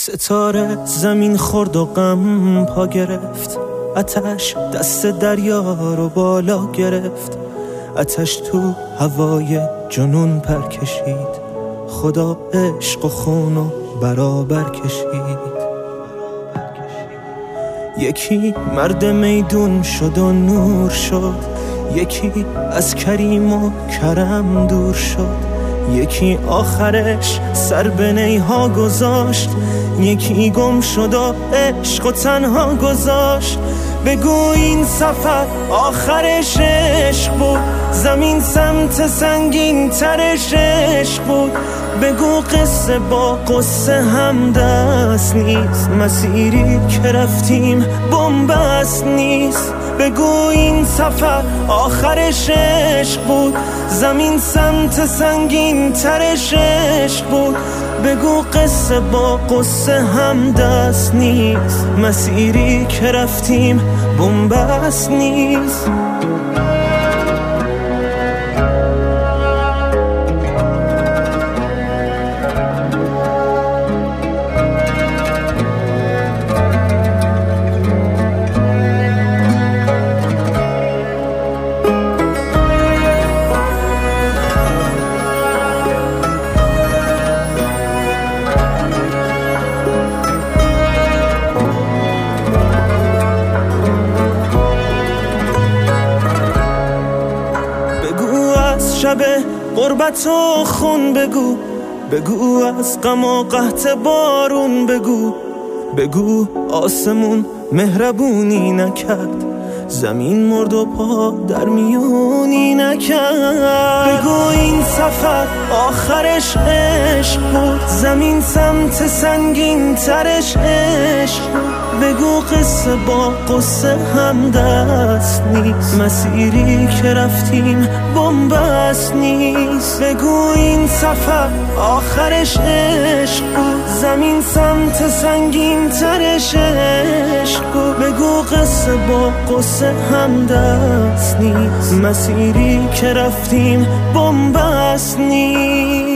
ستاره زمین خورد و غم پا گرفت، آتش دست دریا رو بالا گرفت، آتش تو هوای جنون پر کشید، خدا عشق و خون و برابر کشید. یکی مرد میدون شد و نور شد، یکی از کریم و کرم دور شد، یکی آخرش سر به نیها گذاشت، یکی گم شد و عشق و تنها گذاشت. بگو این سفر آخرش عشق بود، زمین سمت سنگین ترش عشق بود. بگو قصه با قصه هم دست نیست، مسیری که رفتیم بن‌بست نیست. بگو این سفر آخرش عشق بود، زمین سمت سنگین ترش عشق بود. بگو قصه با قصه هم دست نیست، مسیری که رفتیم بن‌بست نیست. شب غربت و خون بگو، بگو از غم و قحط بارون بگو، بگو آسمون مهربونی نکرد، زمین مرد و پا در میونی نکرد. بگو این سفر آخرش عشق بود، زمین سمت سنگین ترش عشق بود. بگو قصه با قصه هم دست نیست، مسیری که رفتیم بن‌بست نیست. بگو این سفر آخرش عشق بود، زمین سمت سنگین ترش عشق بود. بگو قصه با قصه هم دست نیست، مسیری که رفتیم بن‌بست نیست.